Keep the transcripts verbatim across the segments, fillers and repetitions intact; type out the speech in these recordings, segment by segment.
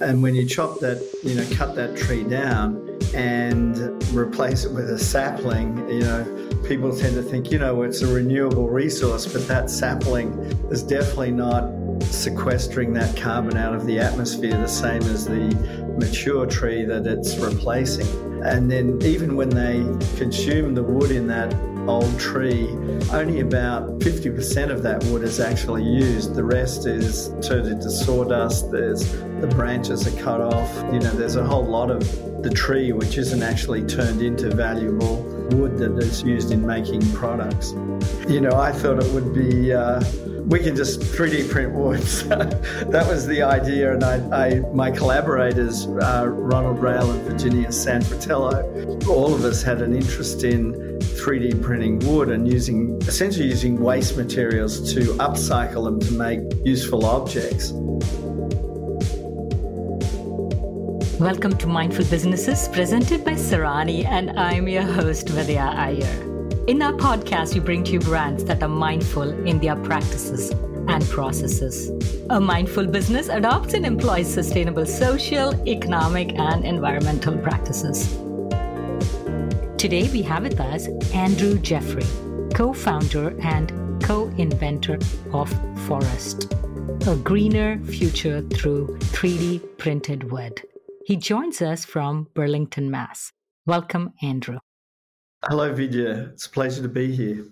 And when you chop that, you know, cut that tree down and replace it with a sapling, you know, people tend to think, you know, it's a renewable resource, but that sapling is definitely not sequestering that carbon out of the atmosphere the same as the mature tree that it's replacing. And then even when they consume the wood in that old tree, only about fifty percent of that wood is actually used. The rest is turned into sawdust. There's the branches are cut off. You know, there's a whole lot of the tree which isn't actually turned into valuable wood that is used in making products. You know, I thought it would be, uh, we can just three D print wood. So that was the idea. And I, I my collaborators, uh, Ronald Rail and Virginia Sanfratello, all of us had an interest in three D printing wood and using, essentially using waste materials to upcycle them to make useful objects. Welcome to Mindful Businesses, presented by Sarani, and I'm your host, Vidya Iyer. In our podcast, we bring to you brands that are mindful in their practices and processes. A mindful business adopts and employs sustainable social, economic, and environmental practices. Today, we have with us Andrew Jeffrey, co-founder and co-inventor of Forest, a greener future through three D printed wood. He joins us from Burlington, Mass. Welcome, Andrew. Hello, Vidya. It's a pleasure to be here.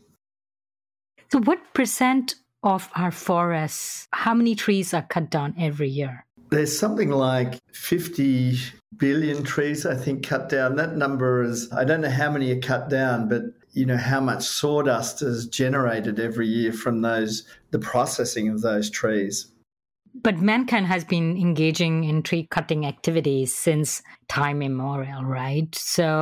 So what percent of our forests, how many trees are cut down every year? There's something like fifty billion trees, I think, cut down. That number is, I don't know how many are cut down, but you know how much sawdust is generated every year from those, the processing of those trees. But mankind has been engaging in tree cutting activities since time immemorial, right?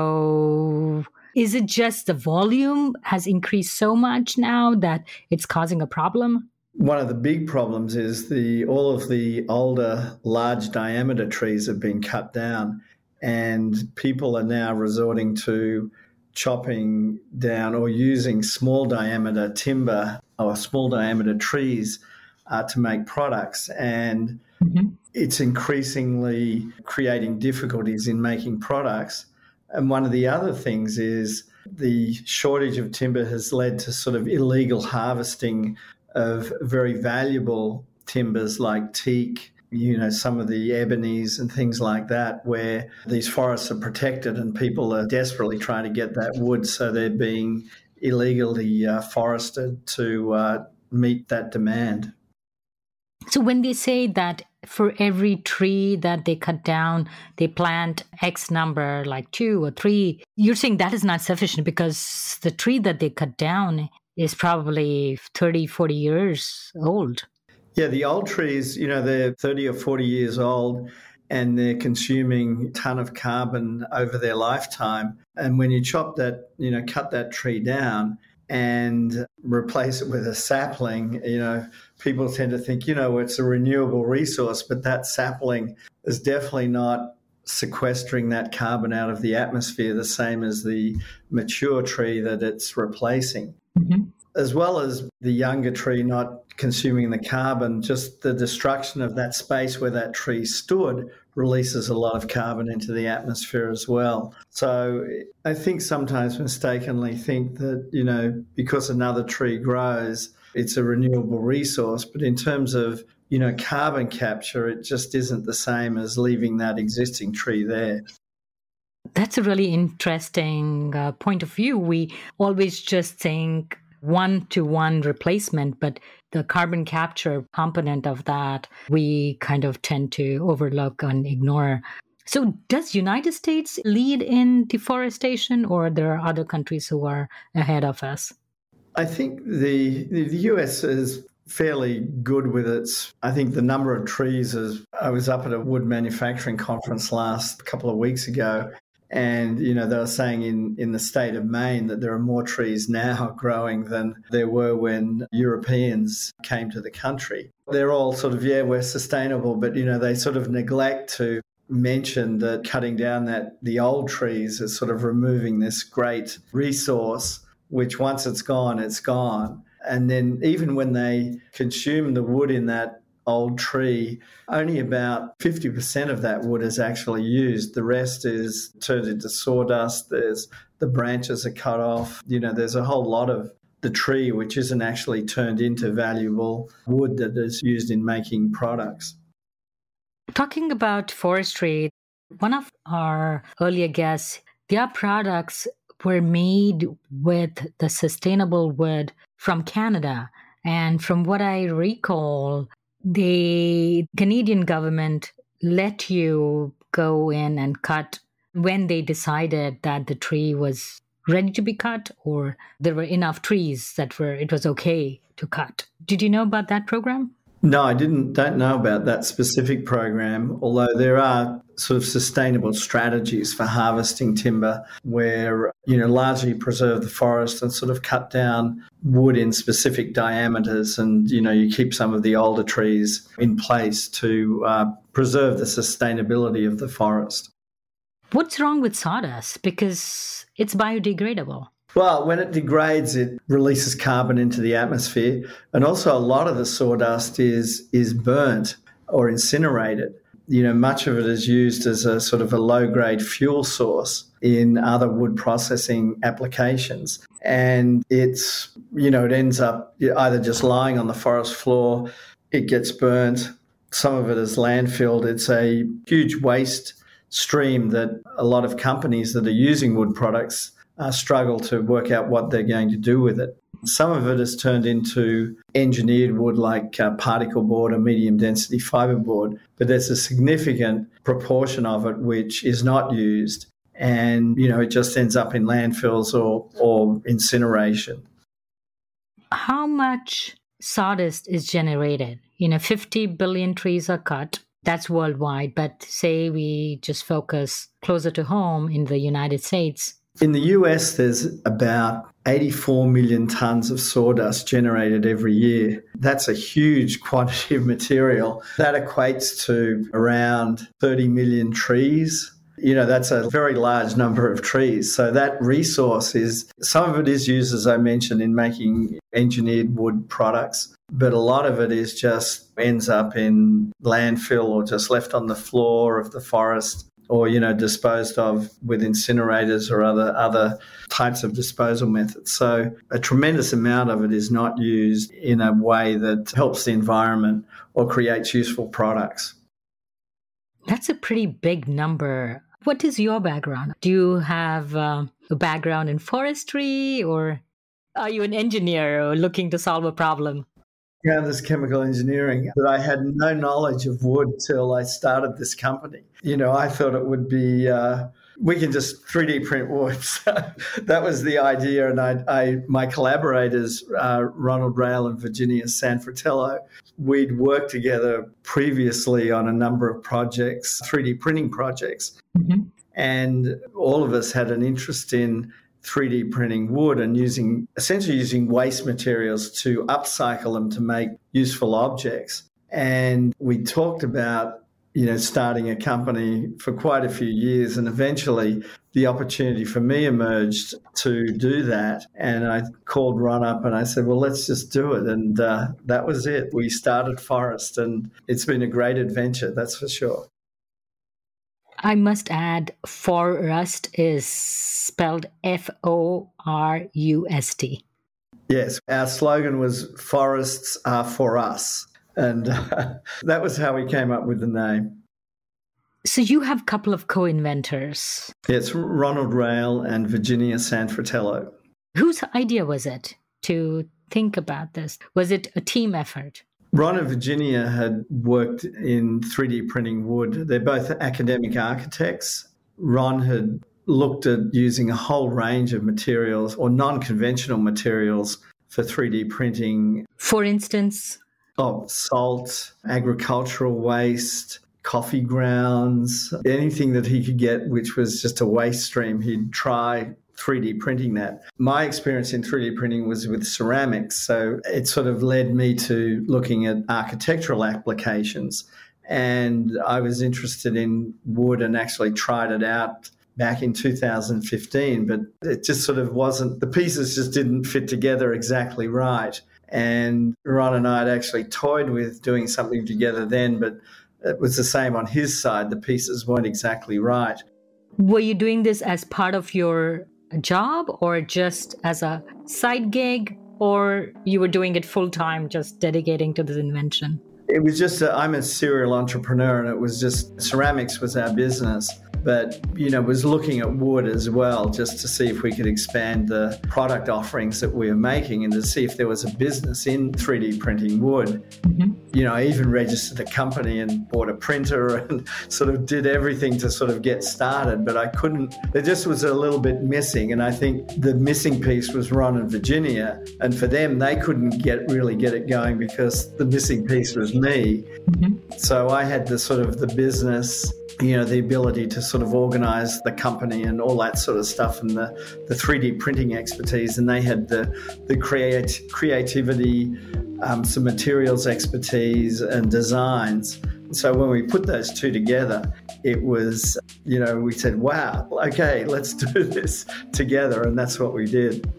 So is it just the volume has increased so much now that it's causing a problem? One of the big problems is the all of the older, large diameter trees have been cut down, and people are now resorting to chopping down or using small diameter timber or small diameter trees uh, to make products. And mm-hmm. it's increasingly creating difficulties in making products. And one of the other things is the shortage of timber has led to sort of illegal harvesting of very valuable timbers like teak, you know, some of the ebonies and things like that, where these forests are protected and people are desperately trying to get that wood, so they're being illegally uh, forested to uh, meet that demand. So when they say that for every tree that they cut down, they plant X number, like two or three, you're saying that is not sufficient because the tree that they cut down is probably thirty, forty years old. Yeah, the old trees, you know, they're thirty or forty years old and they're consuming a ton of carbon over their lifetime. And when you chop that, you know, cut that tree down and replace it with a sapling, you know, people tend to think, you know, it's a renewable resource, but that sapling is definitely not sequestering that carbon out of the atmosphere the same as the mature tree that it's replacing. Mm-hmm. As well as the younger tree not consuming the carbon, just the destruction of that space where that tree stood releases a lot of carbon into the atmosphere as well. So I think sometimes mistakenly think that, you know, because another tree grows, it's a renewable resource. But in terms of, you know, carbon capture, it just isn't the same as leaving that existing tree there. That's a really interesting uh, point of view. We always just think one-to-one replacement, but the carbon capture component of that, we kind of tend to overlook and ignore. So does United States lead in deforestation, or there are other countries who are ahead of us? I think the, the U S is fairly good with its, I think the number of trees is, I was up at a wood manufacturing conference last couple of weeks ago, and, you know, they were saying in, in the state of Maine that there are more trees now growing than there were when Europeans came to the country. They're all sort of, yeah, we're sustainable, but, you know, they sort of neglect to mention that cutting down that the old trees is sort of removing this great resource, which once it's gone, it's gone. And then even when they consume the wood in that old tree, only about fifty percent of that wood is actually used. The rest is turned into sawdust. There's the branches are cut off. You know, there's a whole lot of the tree which isn't actually turned into valuable wood that is used in making products. Talking about forestry, one of our earlier guests, their products were made with the sustainable wood from Canada. And from what I recall, the Canadian government let you go in and cut when they decided that the tree was ready to be cut or there were enough trees that were it was okay to cut. Did you know about that program? No, I didn't. Don't know about that specific program, although there are sort of sustainable strategies for harvesting timber where, you know, largely preserve the forest and sort of cut down wood in specific diameters and, you know, you keep some of the older trees in place to uh, preserve the sustainability of the forest. What's wrong with sawdust? Because it's biodegradable. Well, when it degrades, it releases carbon into the atmosphere. And also a lot of the sawdust is is burnt or incinerated. You know, much of it is used as a sort of a low-grade fuel source in other wood processing applications. And it's, you know, it ends up either just lying on the forest floor, it gets burnt, some of it is landfilled. It's a huge waste stream that a lot of companies that are using wood products Uh, struggle to work out what they're going to do with it. Some of it is turned into engineered wood like uh, particle board or medium density fiberboard, but there's a significant proportion of it which is not used and, you know, it just ends up in landfills or, or incineration. How much sawdust is generated? You know, fifty billion trees are cut. That's worldwide, but say we just focus closer to home in the United States. In the U S, there's about eighty-four million tonnes of sawdust generated every year. That's a huge quantity of material. That equates to around thirty million trees. You know, that's a very large number of trees. So that resource is, some of it is used, as I mentioned, in making engineered wood products, but a lot of it is just ends up in landfill or just left on the floor of the forest, or, you know, disposed of with incinerators or other other types of disposal methods. So a tremendous amount of it is not used in a way that helps the environment or creates useful products. That's a pretty big number. What is your background? Do you have uh, a background in forestry, or are you an engineer looking to solve a problem? Yeah, this chemical engineering, but I had no knowledge of wood till I started this company. You know, I thought it would be, uh, we can just three D print wood. So that was the idea. And I, I my collaborators, uh, Ronald Rail and Virginia Sanfratello, we'd worked together previously on a number of projects, three D printing projects. Mm-hmm. And all of us had an interest in three D printing wood and using essentially using waste materials to upcycle them to make useful objects. And we talked about, you know, starting a company for quite a few years, and eventually the opportunity for me emerged to do that. And I called Ron up and I said, well, let's just do it. And uh, that was it. We started Forest, and it's been a great adventure, that's for sure. I must add, Forust is spelled F O R U S T. Yes, our slogan was "Forests are for us," and uh, that was how we came up with the name. So you have a couple of co-inventors. Yes, Ronald Rail and Virginia Sanfratello. Whose idea was it to think about this? Was it a team effort? Ron and Virginia had worked in three D printing wood. They're both academic architects. Ron had looked at using a whole range of materials or non-conventional materials for three D printing. For instance? Oh, salt, agricultural waste, coffee grounds, anything that he could get which was just a waste stream, he'd try three D printing that. My experience in three D printing was with ceramics, so it sort of led me to looking at architectural applications. And I was interested in wood and actually tried it out back in two thousand fifteen, but it just sort of wasn't, the pieces just didn't fit together exactly right. And Ron and I had actually toyed with doing something together then, but it was the same on his side. The pieces weren't exactly right. Were you doing this as part of your job or just as a side gig, or you were doing it full time, just dedicating to this invention? It was just, i I'm a serial entrepreneur, and it was just, ceramics was our business. But, you know, was looking at wood as well, just to see if we could expand the product offerings that we were making and to see if there was a business in three D printing wood. Mm-hmm. You know, I even registered a company and bought a printer and sort of did everything to sort of get started, but I couldn't, there just was a little bit missing. And I think the missing piece was Ron and Virginia. And for them, they couldn't get really get it going because the missing piece was me. Mm-hmm. So I had the sort of the business, you know, the ability to sort of organise the company and all that sort of stuff, and the, the three D printing expertise, and they had the the create, creativity, um, some materials expertise and designs. So when we put those two together, it was, you know, we said, wow, okay, let's do this together, and that's what we did.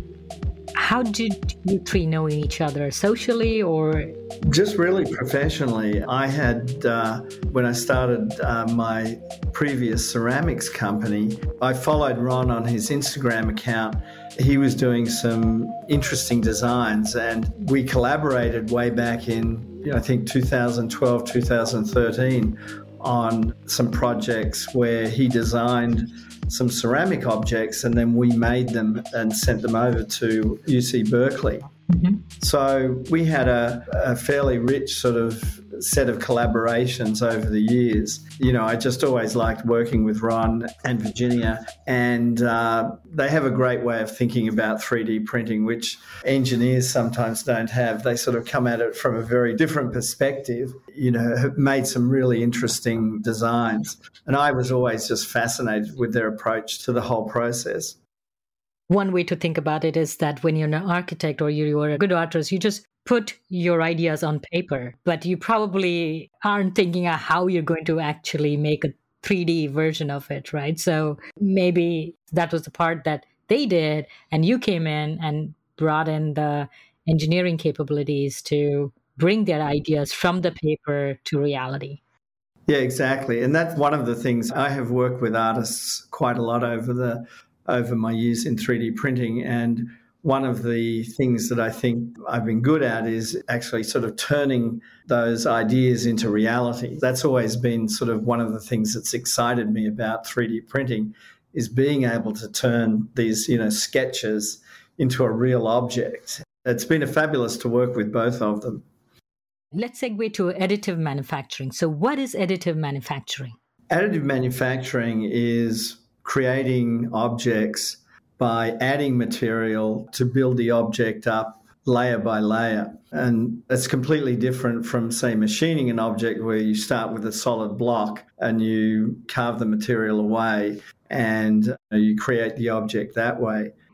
How did you three know each other? Socially or? Just really professionally. I had, uh, when I started uh, my previous ceramics company, I followed Ron on his Instagram account. He was doing some interesting designs, and we collaborated way back in, you know, I think two thousand twelve, two thousand thirteen on some projects where he designed some ceramic objects, and then we made them and sent them over to U C Berkeley. Mm-hmm. So we had a, a fairly rich sort of set of collaborations over the years. You know, I just always liked working with Ron and Virginia, and uh, they have a great way of thinking about three D printing, which engineers sometimes don't have. They sort of come at it from a very different perspective, you know, have made some really interesting designs. And I was always just fascinated with their approach to the whole process. One way to think about it is that when you're an architect or you're a good artist, you just put your ideas on paper, but you probably aren't thinking of how you're going to actually make a three D version of it, right? So maybe that was the part that they did, and you came in and brought in the engineering capabilities to bring their ideas from the paper to reality. Yeah, exactly. And that's one of the things. I have worked with artists quite a lot over the over my years in three D printing, and one of the things that I think I've been good at is actually sort of turning those ideas into reality. That's always been sort of one of the things that's excited me about three D printing, is being able to turn these, you know, sketches into a real object. It's been a fabulous to work with both of them. Let's segue to additive manufacturing. So what is additive manufacturing? Additive manufacturing is creating objects by adding material to build the object up layer by layer. And it's completely different from, say, machining an object where you start with a solid block and you carve the material away and you create the object that way.